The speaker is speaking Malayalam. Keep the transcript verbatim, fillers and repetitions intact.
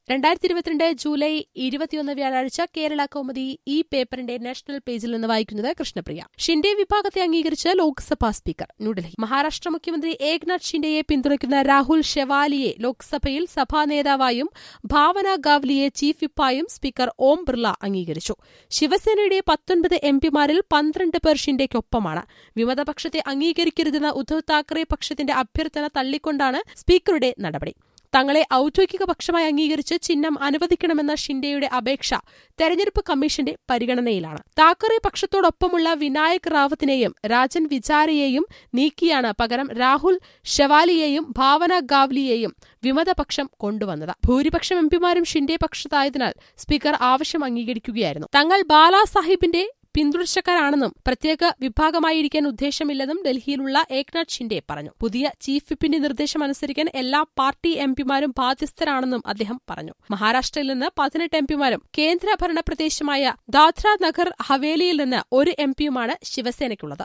രണ്ടായിരത്തി ഇരുപത്തിരണ്ട് ജൂലൈ ഇരുപത്തിയൊന്ന് വ്യാഴാഴ്ച കേരള കൗമുദി ഈ പേപ്പറിന്റെ നാഷണൽ പേജിൽ നിന്ന് വായിക്കുന്നത് കൃഷ്ണപ്രിയ. ഷിൻഡെ വിഭാഗത്തെ അംഗീകരിച്ച് ലോക്സഭാ സ്പീക്കർ. ന്യൂഡൽഹി. മഹാരാഷ്ട്ര മുഖ്യമന്ത്രി ഏക്നാഥ് ഷിൻഡെയെ പിന്തുണയ്ക്കുന്ന രാഹുൽ ഷെവാലിയെ ലോക്സഭയിൽ സഭാ നേതാവായും ഭാവന ഗാവ്ലിയെ ചീഫ് വിപ്പായും സ്പീക്കർ ഓം ബിർള അംഗീകരിച്ചു. ശിവസേനയുടെ പത്തൊൻപത് എംപിമാരിൽ പന്ത്രണ്ട് പേർ ഷിൻഡെയ്ക്കൊപ്പമാണ്. വിമതപക്ഷത്തെ അംഗീകരിക്കരുതെന്ന ഉദ്ധവ് താക്കറെ പക്ഷത്തിന്റെ അഭ്യർത്ഥന തള്ളിക്കൊണ്ടാണ് സ്പീക്കറുടെ നടപടി. തങ്ങളെ ഔദ്യോഗിക പക്ഷമായി അംഗീകരിച്ച് ചിഹ്നം അനുവദിക്കണമെന്ന ഷിൻഡെയുടെ അപേക്ഷ തെരഞ്ഞെടുപ്പ് കമ്മീഷന്റെ പരിഗണനയിലാണ്. താക്കറെ പക്ഷത്തോടൊപ്പമുള്ള വിനായക് റാവത്തിനെയും രാജൻ വിചാരയെയും നീക്കിയാണ് പകരം രാഹുൽ ഷെവാലിയെയും ഭാവന ഗാവ്ലിയെയും വിമതപക്ഷം കൊണ്ടുവന്നത്. ഭൂരിപക്ഷം എംപിമാരും ഷിൻഡെ പക്ഷത്തായതിനാൽ സ്പീക്കർ ആവശ്യം അംഗീകരിക്കുകയായിരുന്നു. തങ്ങൾ ബാലാസാഹിബിന്റെ പിന്തുടർച്ചക്കാരാണെന്നും പ്രത്യേക വിഭാഗമായിരിക്കാൻ ഉദ്ദേശമില്ലെന്നും ഡൽഹിയിലുള്ള ഏക്നാഥ് ഷിൻഡെ പറഞ്ഞു. പുതിയ ചീഫ് വിപ്പിന്റെ നിർദ്ദേശം അനുസരിക്കാൻ എല്ലാ പാർട്ടി എംപിമാരും ബാധ്യസ്ഥരാണെന്നും അദ്ദേഹം പറഞ്ഞു. മഹാരാഷ്ട്രയിൽ നിന്ന് പതിനെട്ട് എംപിമാരും കേന്ദ്രഭരണ പ്രദേശമായ ദാദ്ര നഗർ ഹവേലിയിൽ നിന്ന് ഒരു എംപിയുമാണ് ശിവസേനയ്ക്കുള്ളത്.